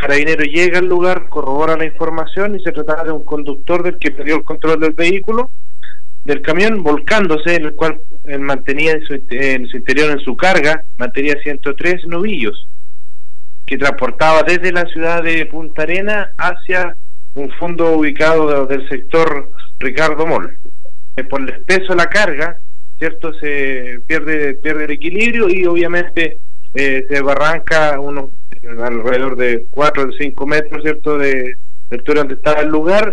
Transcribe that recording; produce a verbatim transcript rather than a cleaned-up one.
Carabineros llega al lugar, corrobora la información y se trataba de un conductor del que perdió el control del vehículo, del camión, volcándose, en el cual él mantenía en su, en su interior, en su carga, mantenía ciento tres novillos, que transportaba desde la ciudad de Punta Arenas hacia un fondo ubicado del sector Ricardo Moll. Por el peso de la carga, cierto, se pierde pierde el equilibrio y obviamente eh, se barranca unos alrededor de cuatro o cinco metros, cierto, de, de altura donde estaba el lugar,